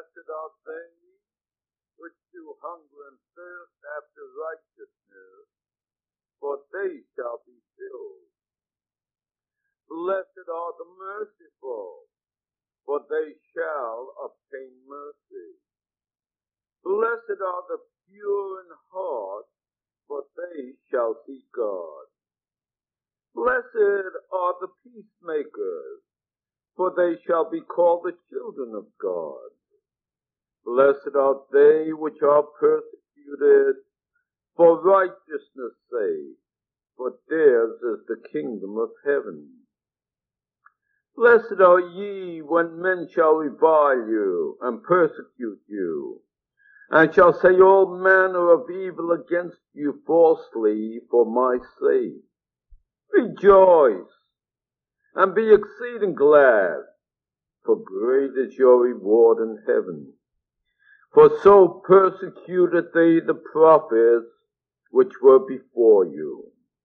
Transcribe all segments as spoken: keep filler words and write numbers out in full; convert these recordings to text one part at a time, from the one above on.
Blessed are they which do hunger and thirst after righteousness, for they shall be filled. Blessed are the merciful, for they shall obtain mercy. Blessed are the pure in heart, for they shall see God. Blessed are the peacemakers, for they shall be called the children of God. Blessed are they which are persecuted for righteousness' sake, for theirs is the kingdom of heaven. Blessed are ye when men shall revile you and persecute you, and shall say all manner of evil against you falsely for my sake. Rejoice, and be exceeding glad, for great is your reward in heaven. For so persecuted they the prophets which were before you.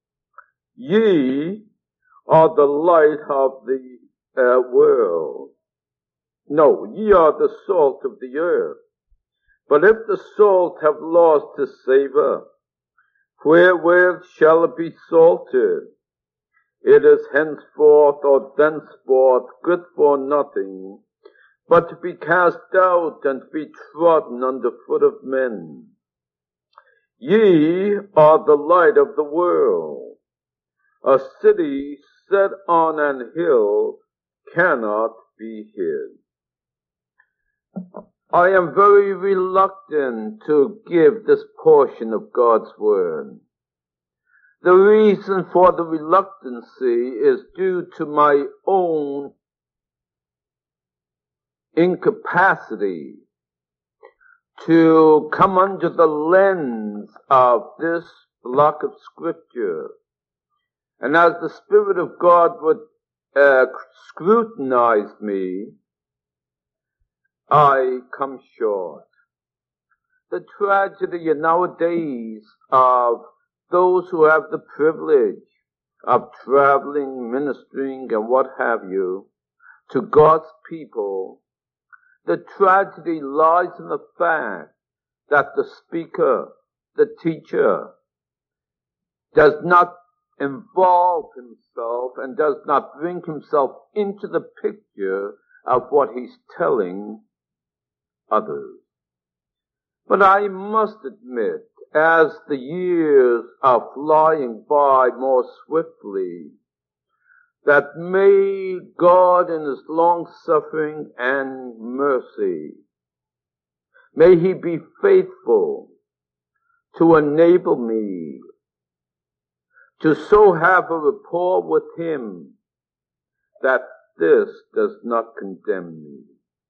Ye are the light of the uh, world. No, ye are the salt of the earth. But if the salt have lost his savour, wherewith shall it be salted? It is henceforth or thenceforth good for nothing, but to be cast out and to be trodden under foot of men. Ye are the light of the world. A city set on an hill cannot be hid. I am very reluctant to give this portion of God's Word. The reason for the reluctancy is due to my own incapacity to come under the lens of this block of Scripture. And as the Spirit of God would uh, scrutinize me, I come short. The tragedy nowadays of those who have the privilege of traveling, ministering, and what have you, to God's people, the tragedy lies in the fact that the speaker, the teacher, does not involve himself and does not bring himself into the picture of what he's telling others. But I must admit, as the years are flying by more swiftly, that may God in his long-suffering and mercy, may he be faithful to enable me to so have a rapport with him that this does not condemn me.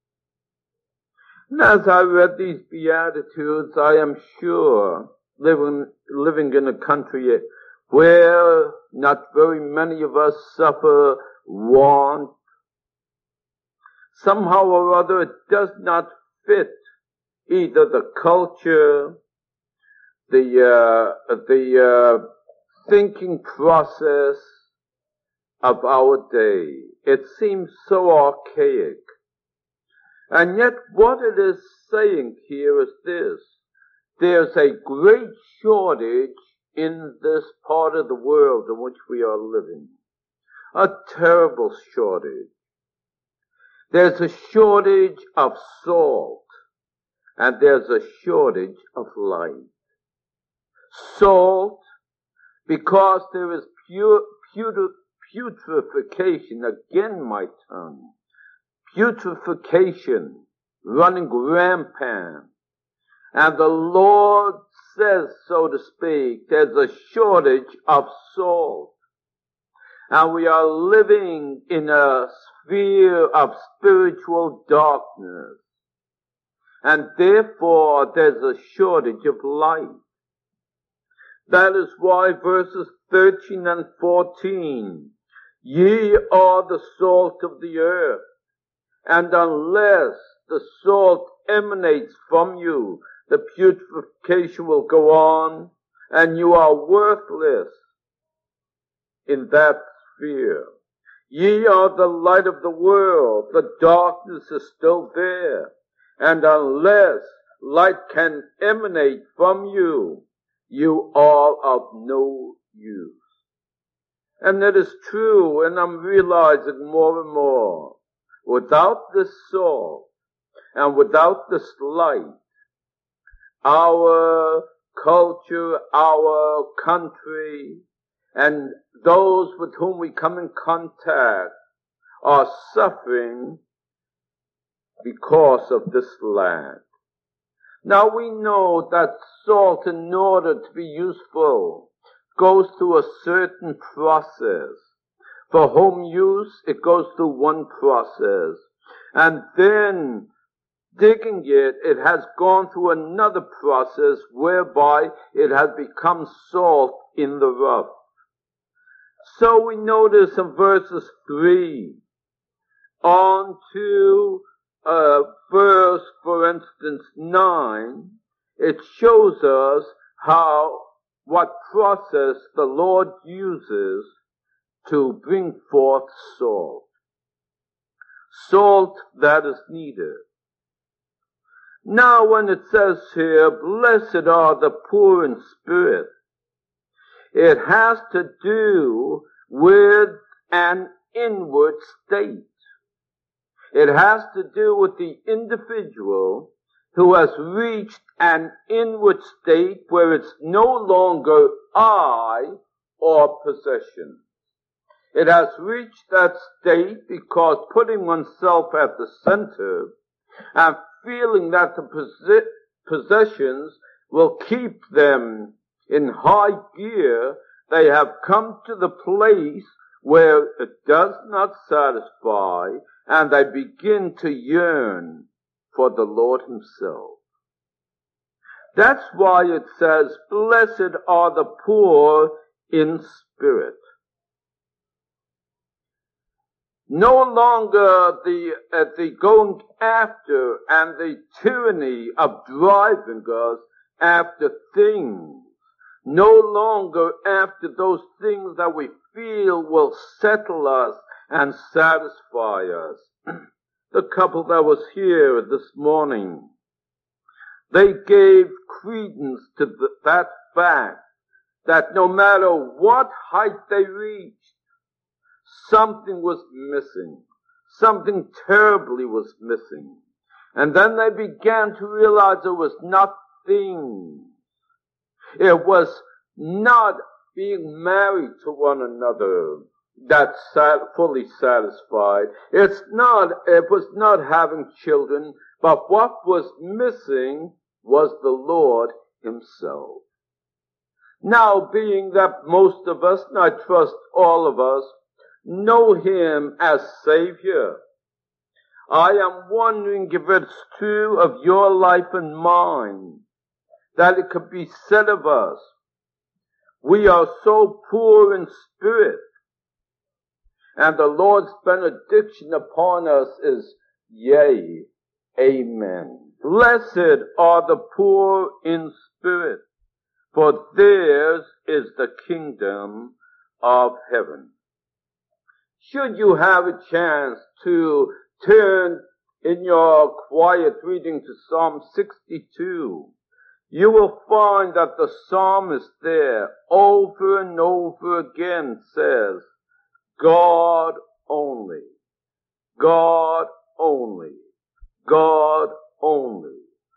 And as I read these Beatitudes, I am sure, living, living in a country where not very many of us suffer want, somehow or other it does not fit either the culture, the, uh, the, uh, thinking process of our day. It seems so archaic. And yet what it is saying here is this: there's a great shortage in this part of the world in which we are living. A terrible shortage. There's a shortage of salt, and there's a shortage of light. Salt, because there is pure, pure, putrefaction, again my tongue, putrefaction running rampant. And the Lord says, so to speak, there's a shortage of salt. And we are living in a sphere of spiritual darkness. And therefore there's a shortage of light. That is why verses thirteen and fourteen, ye are the salt of the earth, and unless the salt emanates from you, the putrefaction will go on, and you are worthless in that sphere. Ye are the light of the world. The darkness is still there. And unless light can emanate from you, you are of no use. And it is true, and I'm realizing more and more, without this salt and without this light, our culture, our country, and those with whom we come in contact are suffering because of this land. Now we know that salt, in order to be useful, goes through a certain process. For home use, it goes through one process. And then, digging it, it has gone through another process whereby it has become salt in the rough. So we notice in verses three on to uh, verse, for instance, nine, it shows us how, what process the Lord uses to bring forth salt. Salt that is needed. Now when it says here, blessed are the poor in spirit, it has to do with an inward state. It has to do with the individual who has reached an inward state where it's no longer I or possession. It has reached that state because putting oneself at the center and feeling that the possessions will keep them in high gear, they have come to the place where it does not satisfy, and they begin to yearn for the Lord himself. That's why it says, blessed are the poor in spirit. No longer the, uh, the going after and the tyranny of driving us after things. No longer after those things that we feel will settle us and satisfy us. The couple that was here this morning, they gave credence to the, that fact that no matter what height they reached, something was missing. Something terribly was missing. And then they began to realize it was not things. It was not being married to one another that sat, fully satisfied. It's not, it was not having children, but what was missing was the Lord himself. Now, being that most of us, and I trust all of us, know him as Savior, I am wondering if it's true of your life and mine, that it could be said of us, we are so poor in spirit, and the Lord's benediction upon us is, yea, amen. Blessed are the poor in spirit, for theirs is the kingdom of heaven. Should you have a chance to turn in your quiet reading to Psalm sixty-two, you will find that the psalmist there over and over again says, God only, God only, God only,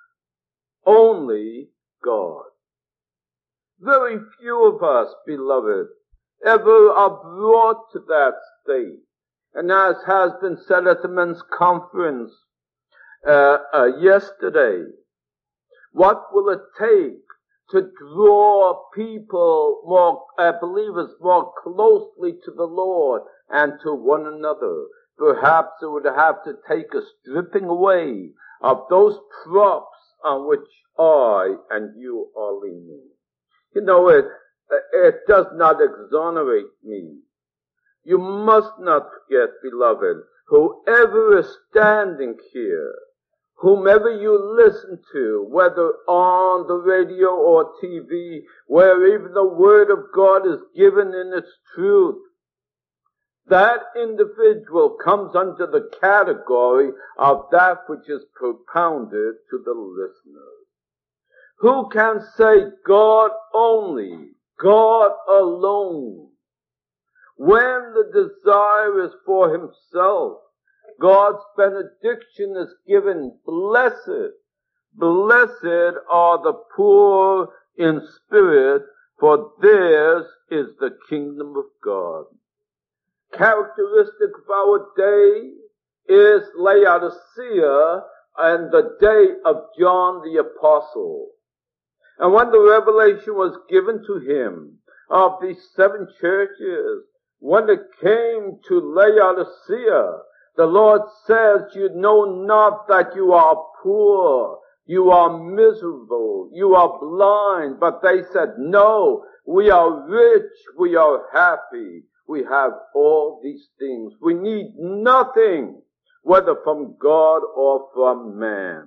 only God. Very few of us, beloved, ever are brought to that state. And as has been said at the men's conference uh, uh, yesterday, what will it take to draw people, more uh, believers, more closely to the Lord and to one another? Perhaps it would have to take a stripping away of those props on which I and you are leaning. You know, it, it does not exonerate me. You must not forget, beloved, whoever is standing here, whomever you listen to, whether on the radio or T V, where even the Word of God is given in its truth, that individual comes under the category of that which is propounded to the listeners. Who can say God only, God alone? When the desire is for himself, God's benediction is given. Blessed, blessed are the poor in spirit, for theirs is the kingdom of God. Characteristic of our day is Laodicea and the day of John the Apostle. And when the revelation was given to him of these seven churches, when it came to Laodicea, the Lord says, you know not that you are poor, you are miserable, you are blind. But they said, no, we are rich, we are happy, we have all these things. We need nothing, whether from God or from man.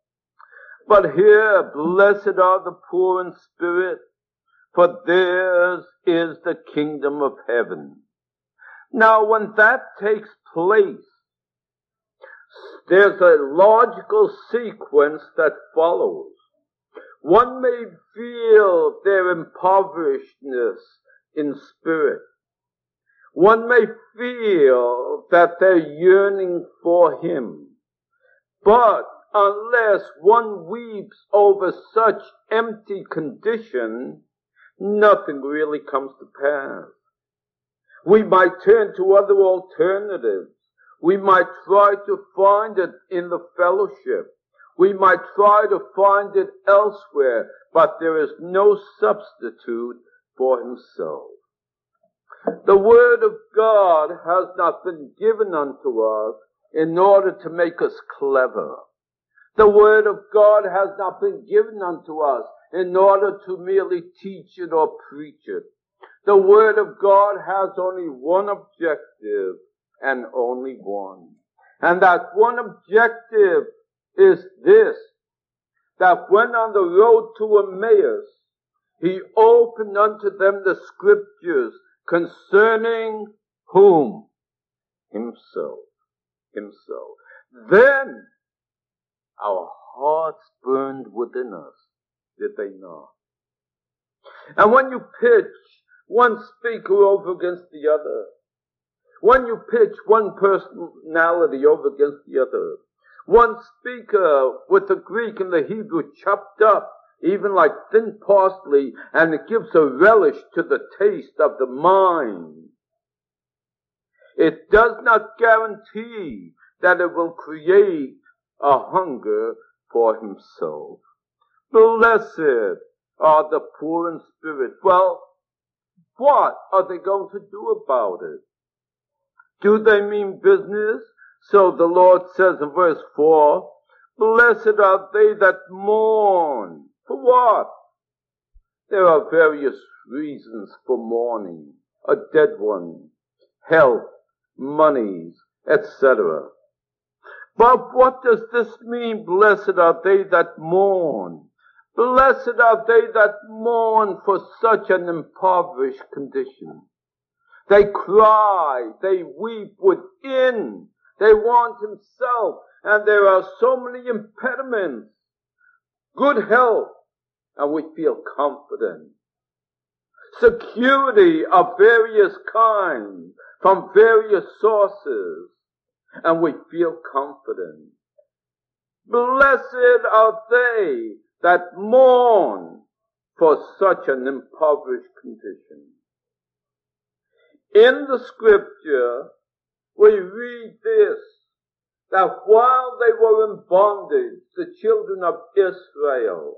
But here, blessed are the poor in spirit, for theirs is the kingdom of heaven. Now, when that takes place, there's a logical sequence that follows. One may feel their impoverishedness in spirit. One may feel that they're yearning for him. But unless one weeps over such empty condition, nothing really comes to pass. We might turn to other alternatives. We might try to find it in the fellowship. We might try to find it elsewhere, but there is no substitute for himself. The word of God has not been given unto us in order to make us clever. The word of God has not been given unto us in order to merely teach it or preach it. The word of God has only one objective, and only one. And that one objective is this, that when on the road to Emmaus, he opened unto them the scriptures concerning whom? Himself. Himself. Then our hearts burned within us, did they not? And when you pitch one speaker over against the other, when you pitch one personality over against the other, one speaker with the Greek and the Hebrew chopped up, even like thin parsley, and it gives a relish to the taste of the mind, it does not guarantee that it will create a hunger for himself. Blessed are the poor in spirit. Well, what are they going to do about it? Do they mean business? So the Lord says in verse four, blessed are they that mourn. For what? There are various reasons for mourning. A dead one, health, monies, et cetera. But what does this mean? Blessed are they that mourn. Blessed are they that mourn for such an impoverished condition. They cry, they weep within, they want himself, and there are so many impediments. Good health, and we feel confident. Security of various kinds, from various sources, and we feel confident. Blessed are they that mourn for such an impoverished condition. In the scripture, we read this, that while they were in bondage, the children of Israel,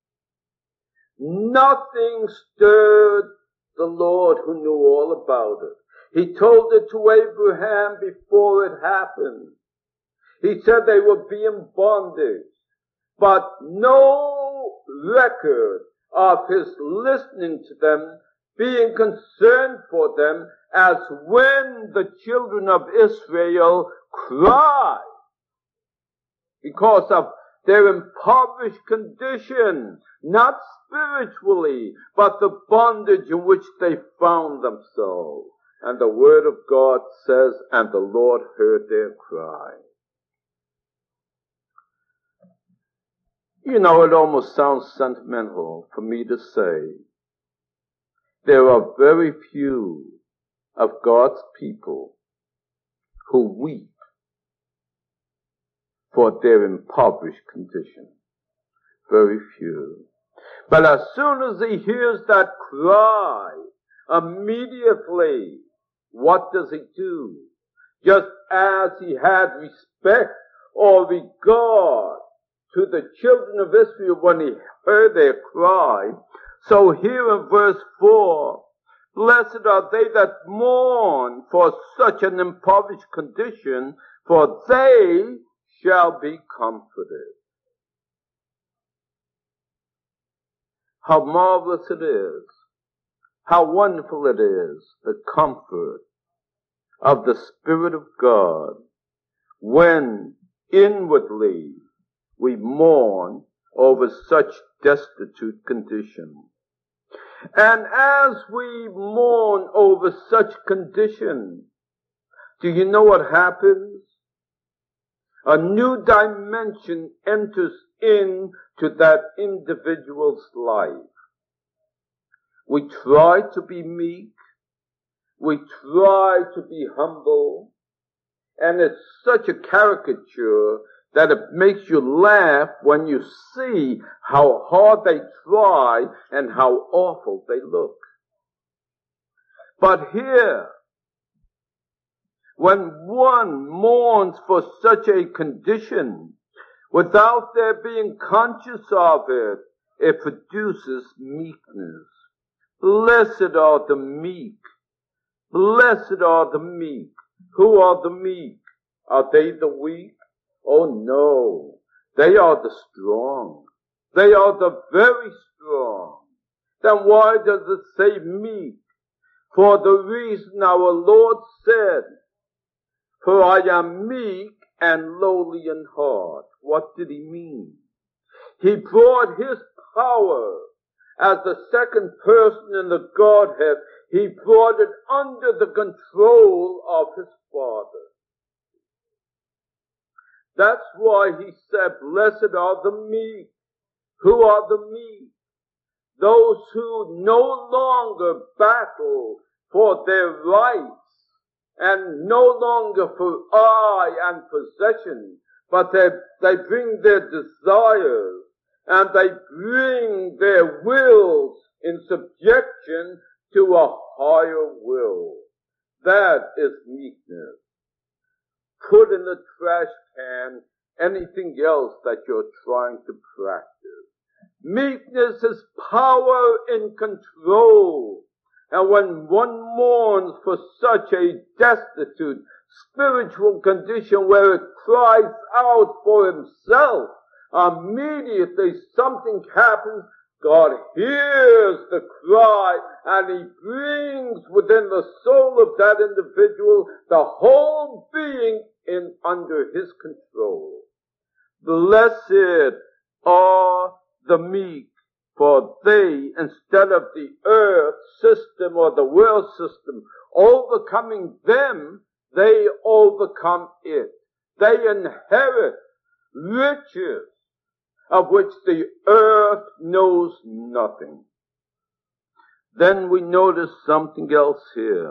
nothing stirred the Lord who knew all about it. He told it to Abraham before it happened. He said they would be in bondage, but no record of his listening to them, being concerned for them, as when the children of Israel cried because of their impoverished condition, not spiritually, but the bondage in which they found themselves. And the word of God says, and the Lord heard their cry. You know, it almost sounds sentimental for me to say, there are very few of God's people who weep for their impoverished condition. Very few. But as soon as he hears that cry, immediately, what does he do? Just as he had respect or regard to the children of Israel when he heard their cry, so here in verse four, blessed are they that mourn for such an impoverished condition, for they shall be comforted. How marvelous it is, how wonderful it is, the comfort of the Spirit of God when inwardly we mourn over such destitute condition. And as we mourn over such condition, do you know what happens? A new dimension enters into that individual's life. We try to be meek. We try to be humble. And it's such a caricature that it makes you laugh when you see how hard they try and how awful they look. But here, when one mourns for such a condition, without their being conscious of it, it produces meekness. Blessed are the meek. Blessed are the meek. Who are the meek? Are they the weak? Oh no. They are the strong. They are the very strong. Then why does it say meek? For the reason our Lord said, for I am meek and lowly in heart. What did he mean? He brought his power as the second person in the Godhead. He brought it under the control of his Father. That's why he said, blessed are the meek. Who are the meek? Those who no longer battle for their rights and no longer for eye and possession, but they, they bring their desires and they bring their wills in subjection to a higher will. That is meekness. Put in the trash can anything else that you're trying to practice. Meekness is power in control. And when one mourns for such a destitute spiritual condition where it cries out for himself, immediately something happens. God hears the cry and he brings within the soul of that individual the whole being in under his control. Blessed are the meek, for they, instead of the earth system or the world system overcoming them, they overcome it. They inherit riches of which the earth knows nothing. Then we notice something else here.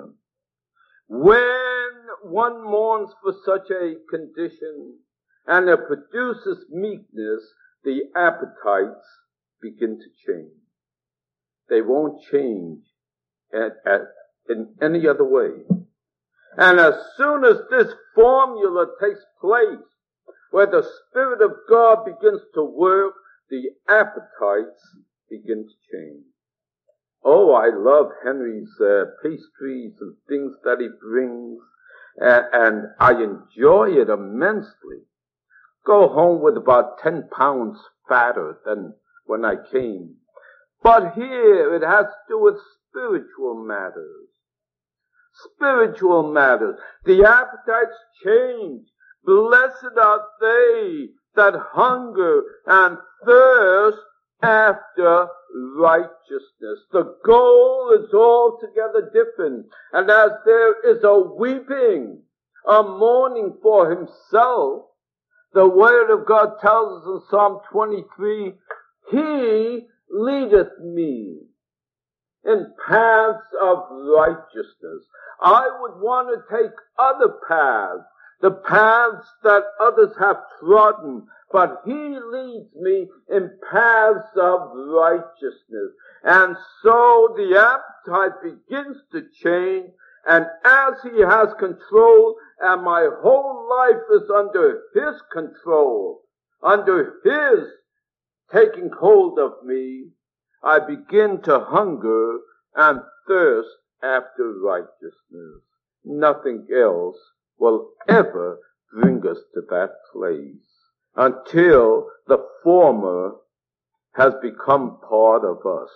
When one mourns for such a condition and it produces meekness, the appetites begin to change. They won't change at, at, in any other way. And as soon as this formula takes place, where the Spirit of God begins to work, the appetites begin to change. Oh, I love Henry's uh, pastries and things that he brings, and, and I enjoy it immensely. Go home with about ten pounds fatter than when I came. But here it has to do with spiritual matters. Spiritual matters. The appetites change. Blessed are they that hunger and thirst after righteousness. The goal is altogether different. And as there is a weeping, a mourning for himself, the Word of God tells us in Psalm twenty-three, He leadeth me in paths of righteousness. I would want to take other paths, the paths that others have trodden, but He leads me in paths of righteousness. And so the appetite begins to change, and as He has control, and my whole life is under His control, under His taking hold of me, I begin to hunger and thirst after righteousness. Nothing else will ever bring us to that place until the former has become part of us.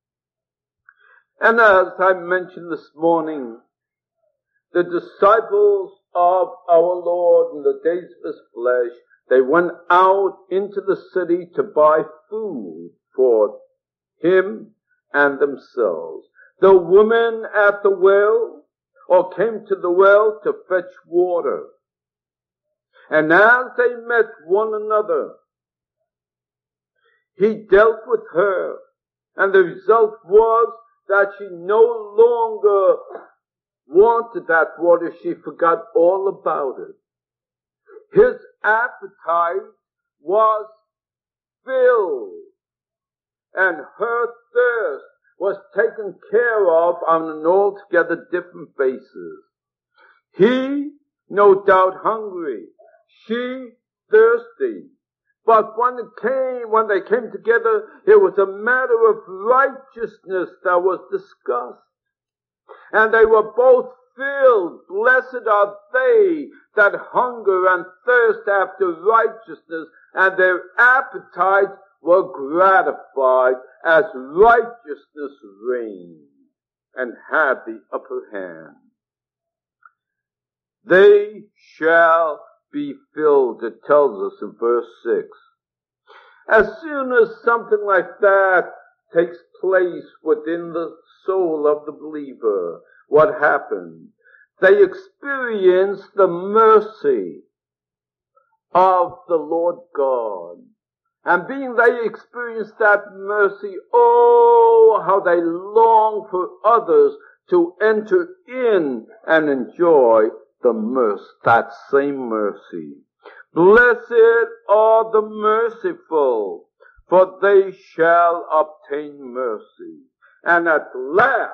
And as I mentioned this morning, the disciples of our Lord in the days of His flesh, they went out into the city to buy food for Him and themselves. The woman at the well, or came to the well to fetch water. And as they met one another, He dealt with her, and the result was that she no longer wanted that water. She forgot all about it. His appetite was filled, and her thirst was taken care of on an altogether different basis. He, no doubt, hungry. She, thirsty. But when it came, when they came together, it was a matter of righteousness that was discussed. And they were both filled. Blessed are they that hunger and thirst after righteousness, and their appetites were gratified as righteousness reigned and had the upper hand. They shall be filled, it tells us in verse six. As soon as something like that takes place within the soul of the believer, what happens? They experience the mercy of the Lord God. And being they experience that mercy, oh, how they long for others to enter in and enjoy the mercy, that same mercy. Blessed are the merciful, for they shall obtain mercy. And at last,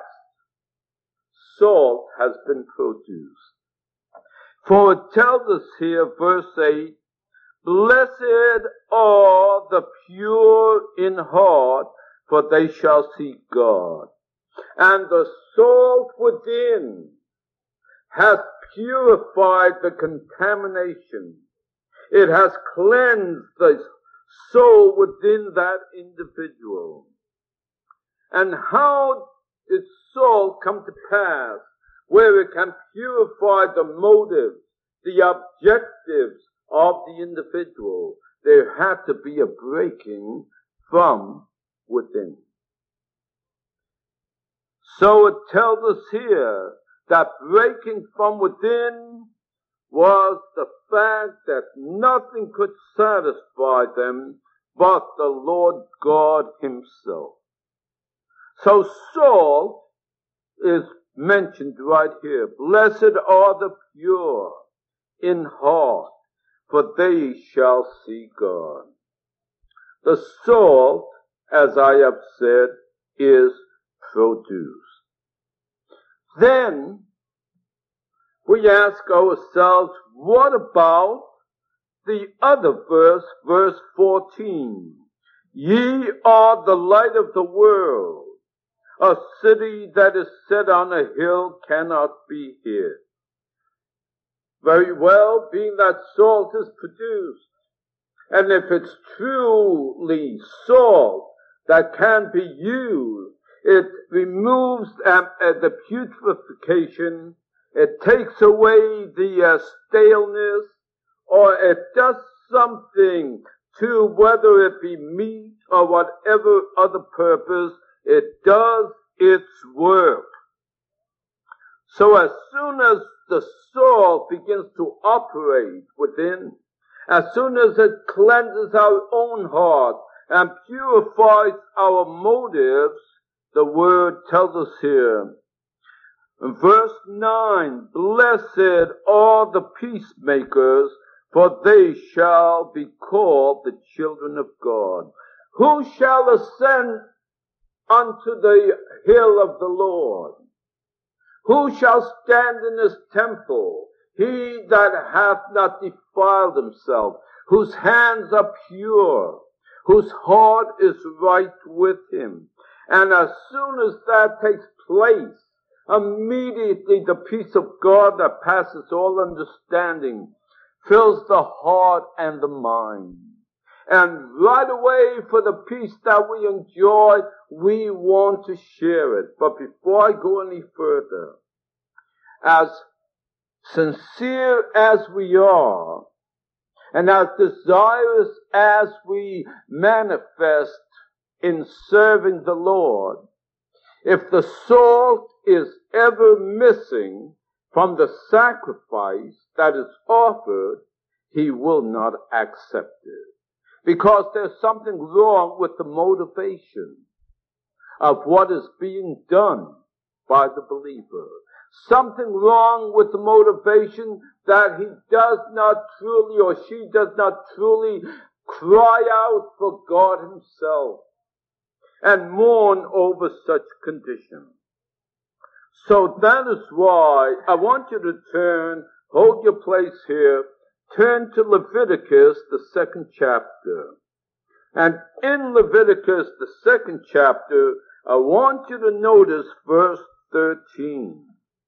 salt has been produced. For it tells us here, verse eight, blessed are the pure in heart, for they shall see God. And the salt within has purified the contamination. It has cleansed the soul within that individual. And how did salt come to pass, where it can purify the motives, the objectives of the individual? There had to be a breaking from within. So it tells us here that breaking from within was the fact that nothing could satisfy them but the Lord God Himself. So salt is mentioned right here. Blessed are the pure in heart, for they shall see God. The salt, as I have said, is produced. Then we ask ourselves, what about the other verse, verse fourteen? Ye are the light of the world. A city that is set on a hill cannot be hid. Very well, being that salt is produced, and if it's truly salt that can be used, it removes um, uh, the putrefaction, it takes away the uh, staleness, or it does something to whether it be meat or whatever other purpose, it does its work. So as soon as the salt begins to operate within, as soon as it cleanses our own heart and purifies our motives, the word tells us here, in verse nine, blessed are the peacemakers, for they shall be called the children of God. Who shall ascend unto the hill of the Lord? Who shall stand in his temple? He that hath not defiled himself, whose hands are pure, whose heart is right with him. And as soon as that takes place, immediately the peace of God that passes all understanding fills the heart and the mind. And right away, for the peace that we enjoy, we want to share it. But before I go any further, as sincere as we are, and as desirous as we manifest in serving the Lord, if the salt is ever missing from the sacrifice that is offered, he will not accept it. Because there's something wrong with the motivation of what is being done by the believer. Something wrong with the motivation that he does not truly, or she does not truly cry out for God himself and mourn over such condition. So that is why I want you to turn, hold your place here, turn to Leviticus, the second chapter. And in Leviticus, the second chapter, I want you to notice verse thirteen.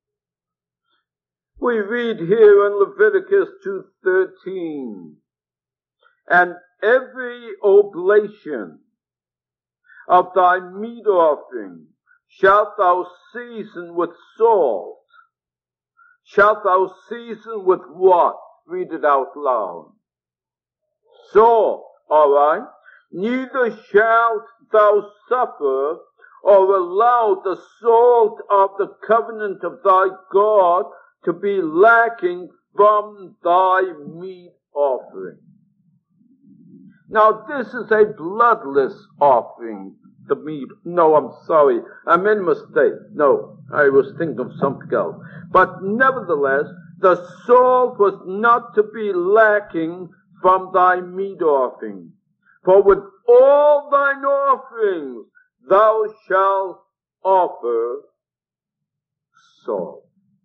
We read here in Leviticus two thirteen, and every oblation of thy meat offering shalt thou season with salt. Shalt thou season with what? Read it out loud. Salt, all right? Neither shalt thou suffer or allow the salt of the covenant of thy God to be lacking from thy meat offering. Now this is a bloodless offering, the meat. No, I'm sorry. I made a mistake. No, I was thinking of something else. But nevertheless, the salt was not to be lacking from thy meat offering. For with all thine offerings thou shalt offer salt.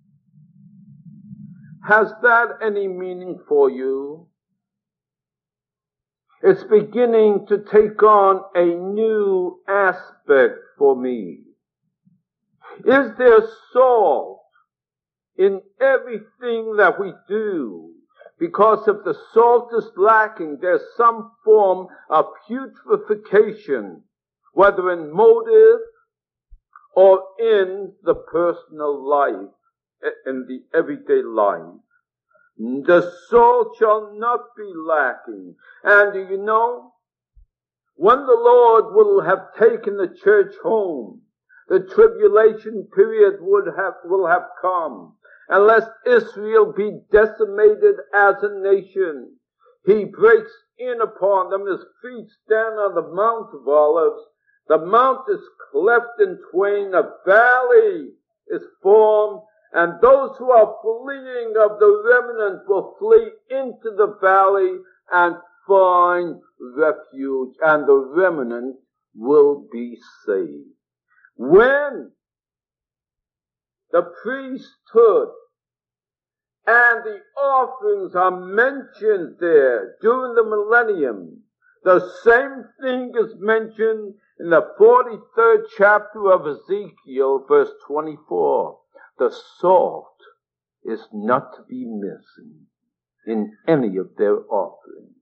Has that any meaning for you? It's beginning to take on a new aspect for me. Is there salt in everything that we do? Because if the salt is lacking, there's some form of putrefaction, whether in motive or in the personal life, in the everyday life. The salt shall not be lacking. And do you know, when the Lord will have taken the church home, the tribulation period would have, will have come. Unless Israel be decimated as a nation, he breaks in upon them. His feet stand on the Mount of Olives. The mount is cleft in twain. A valley is formed. And those who are fleeing of the remnant will flee into the valley and find refuge, and the remnant will be saved. When the priesthood and the offerings are mentioned there during the millennium, the same thing is mentioned in the forty-third chapter of Ezekiel, verse twenty-four. The salt is not to be missing in any of their offerings.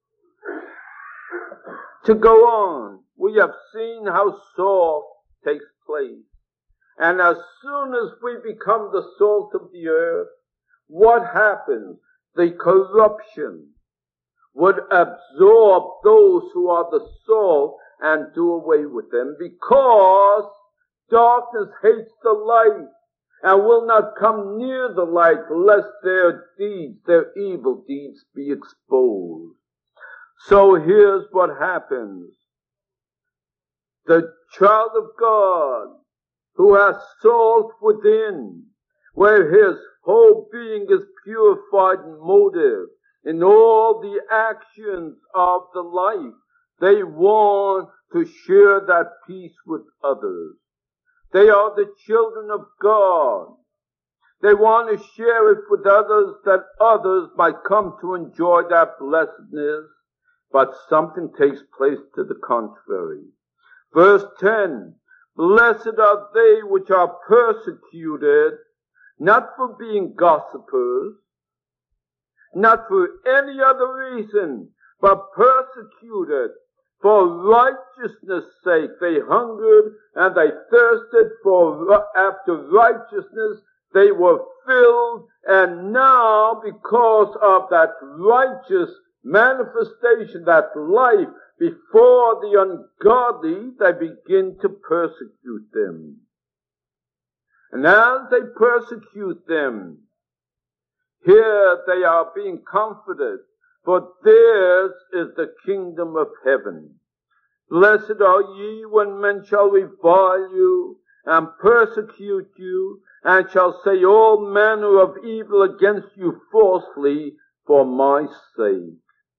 To go on, we have seen how salt takes place. And as soon as we become the salt of the earth, what happens? The corruption would absorb those who are the salt and do away with them, because darkness hates the light and will not come near the light, lest their deeds, their evil deeds, be exposed. So here's what happens. The child of God, who has salt within, where his whole being is purified in motive, in all the actions of the life, they want to share that peace with others. They are the children of God. They want to share it with others, that others might come to enjoy that blessedness. But something takes place to the contrary. Verse ten, blessed are they which are persecuted, not for being gossipers, not for any other reason, but persecuted for righteousness' sake. They hungered and they thirsted for after righteousness. They were filled, and now because of that righteous manifestation, that life before the ungodly, they begin to persecute them. And as they persecute them, here they are being comforted, for theirs is the kingdom of heaven. Blessed are ye when men shall revile you and persecute you, and shall say all manner of evil against you falsely for my sake.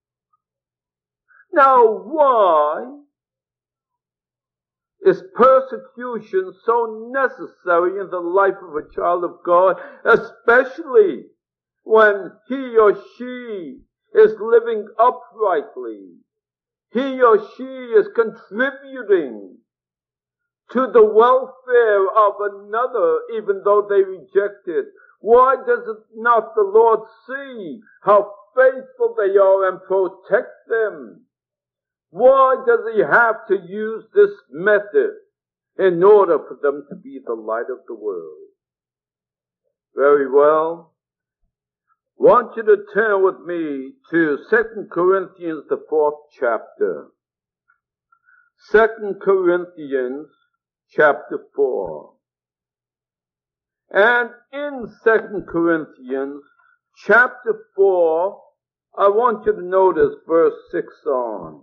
Now, why is persecution so necessary in the life of a child of God, especially when he or she is living uprightly? He or she is contributing to the welfare of another, even though they reject it. Why does it not the Lord see how faithful they are and protect them? Why does he have to use this method in order for them to be the light of the world? Very well. I want you to turn with me to Second Corinthians, the fourth chapter. Second Corinthians, chapter four. And in Second Corinthians, chapter four, I want you to notice verse six on.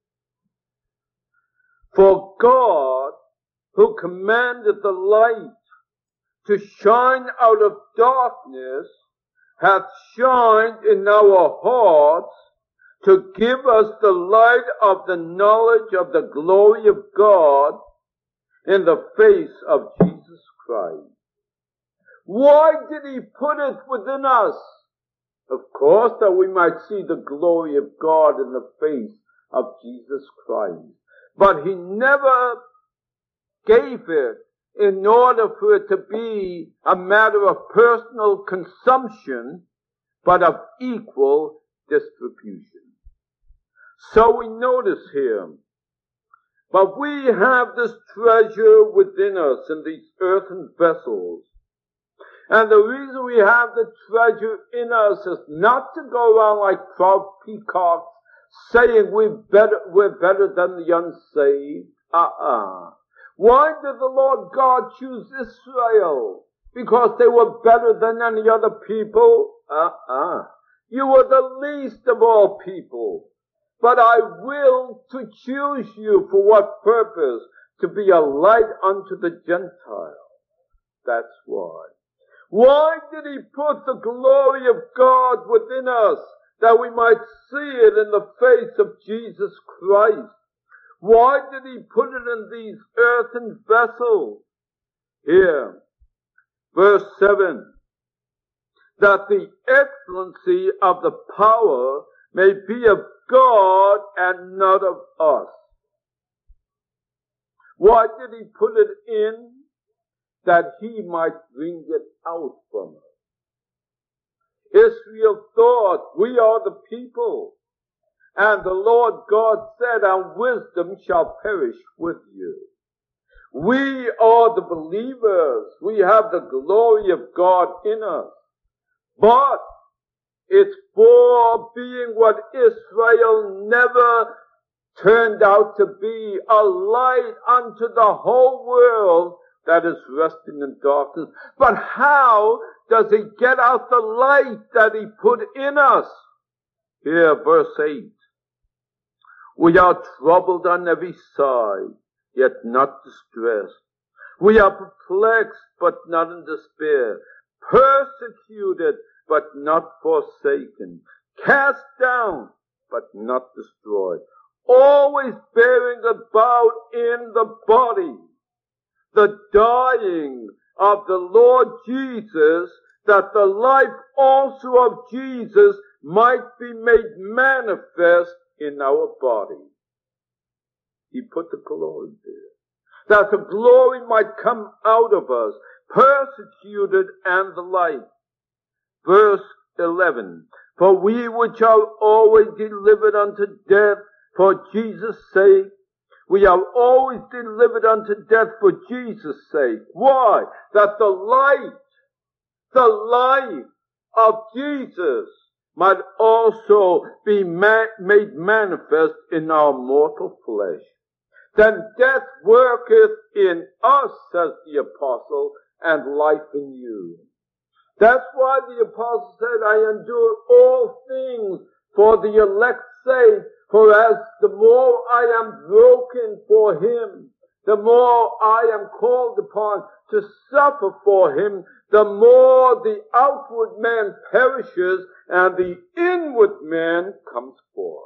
For God, who commanded the light to shine out of darkness, hath shined in our hearts to give us the light of the knowledge of the glory of God in the face of Jesus Christ. Why did he put it within us? Of course, that we might see the glory of God in the face of Jesus Christ. But he never gave it in order for it to be a matter of personal consumption, but of equal distribution. So we notice here, but we have this treasure within us in these earthen vessels. And the reason we have the treasure in us is not to go around like proud peacocks saying we're better, we're better than the unsaved. Uh-uh. Why did the Lord God choose Israel? Because they were better than any other people? Uh-uh. You were the least of all people. But I will to choose you for what purpose? To be a light unto the Gentiles. That's why. Why did he put the glory of God within us? That we might see it in the face of Jesus Christ. Why did he put it in these earthen vessels? Here, verse seven. That the excellency of the power may be of God and not of us. Why did he put it in? That he might bring it out from us. Israel thought, we are the people. And the Lord God said, and wisdom shall perish with you. We are the believers. We have the glory of God in us. But it's for being what Israel never turned out to be, a light unto the whole world that is resting in darkness. But how does he get out the light that he put in us? Here, verse eight. We are troubled on every side, yet not distressed. We are perplexed, but not in despair. Persecuted, but not forsaken. Cast down, but not destroyed. Always bearing about in the body the dying of the Lord Jesus, that the life also of Jesus might be made manifest in our body. He put the glory there, that the glory might come out of us, persecuted and the like. Verse eleven, for we which are always delivered unto death for Jesus' sake, we are always delivered unto death for Jesus' sake. Why? That the light, the life of Jesus might also be ma- made manifest in our mortal flesh. Then death worketh in us, says the apostle, and life in you. That's why the apostle said, I endure all things for the elect's sake, for as the more I am broken for him, the more I am called upon to suffer for him, the more the outward man perishes and the inward man comes forth.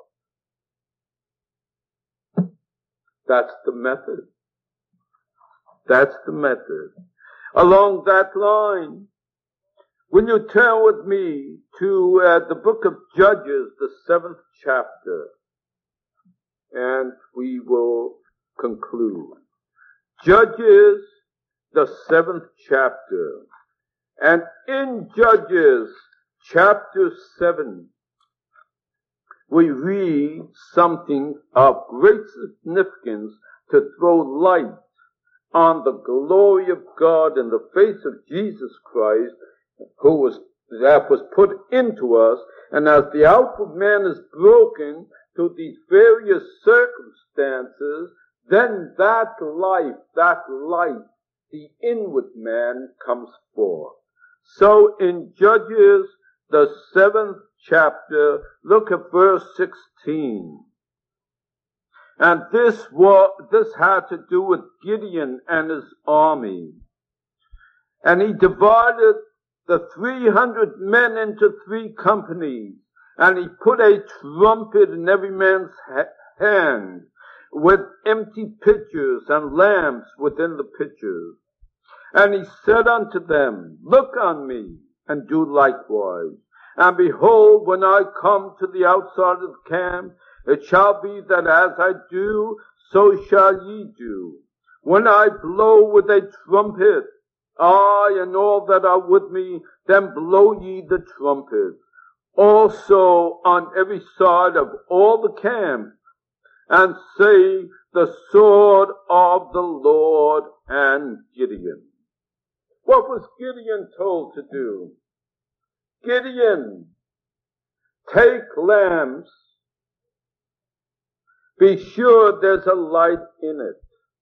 That's the method. That's the method. Along that line, when you turn with me to uh, the book of Judges, the seventh chapter, and we will conclude. Judges, the seventh chapter. And in Judges chapter seven, we read something of great significance to throw light on the glory of God in the face of Jesus Christ, who was, that was put into us. And as the outward man is broken to these various circumstances, then that life, that light, the inward man comes forth. So in Judges, the seventh chapter, look at verse sixteen. And this was, this had to do with Gideon and his army. And he divided the three hundred men into three companies. And he put a trumpet in every man's ha- hand, with empty pitchers and lamps within the pitchers. And he said unto them, look on me, and do likewise. And behold, when I come to the outside of the camp, it shall be that as I do, so shall ye do. When I blow with a trumpet, I and all that are with me, then blow ye the trumpet. Also on every side of all the camp, and say, the sword of the Lord and Gideon. What was Gideon told to do? Gideon, take lamps, be sure there's a light in it.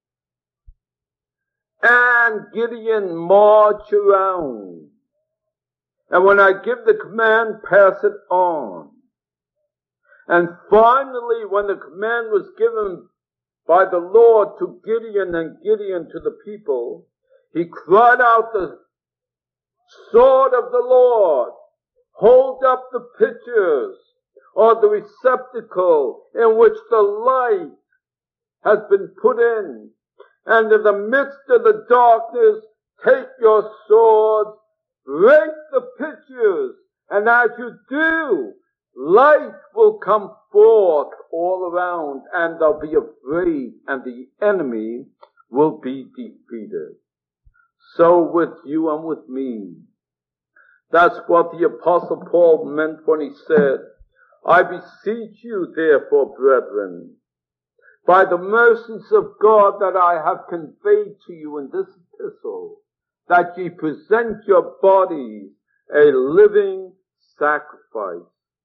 And Gideon march around. And when I give the command, pass it on. And finally, when the command was given by the Lord to Gideon and Gideon to the people, he cried out, the sword of the Lord, hold up the pitchers, or the receptacle in which the light has been put in. And in the midst of the darkness, take your swords, break the pitchers, and as you do, light will come forth all around, and they'll be afraid, and the enemy will be defeated. So with you and with me, that's what the Apostle Paul meant when he said, I beseech you, therefore, brethren, by the mercies of God that I have conveyed to you in this epistle, that ye present your bodies a living sacrifice,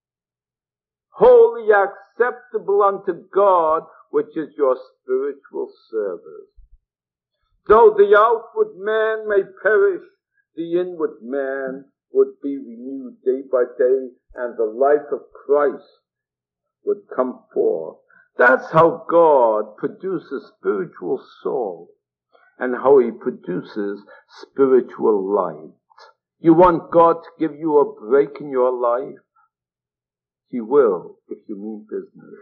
wholly acceptable unto God, which is your spiritual service. Though the outward man may perish, the inward man would be renewed day by day, and the life of Christ would come forth. That's how God produces spiritual soul, and how he produces spiritual light. You want God to give you a break in your life? He will, if you mean business.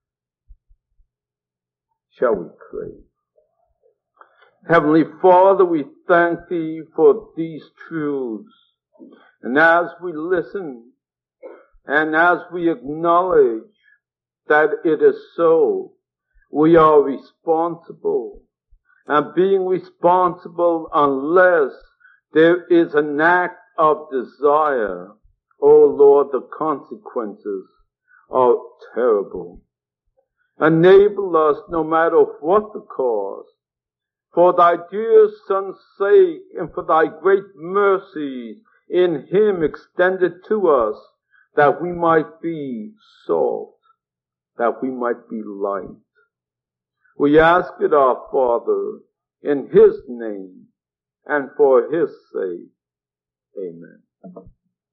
Shall we pray? Heavenly Father, we thank thee for these truths. And as we listen, and as we acknowledge that it is so, we are responsible. And being responsible, unless there is an act of desire, oh Lord, the consequences are terrible. Enable us, no matter what the cause, for thy dear Son's sake and for thy great mercies in him extended to us, that we might be salt, that we might be light. We ask it, our Father, in his name and for his sake. Amen.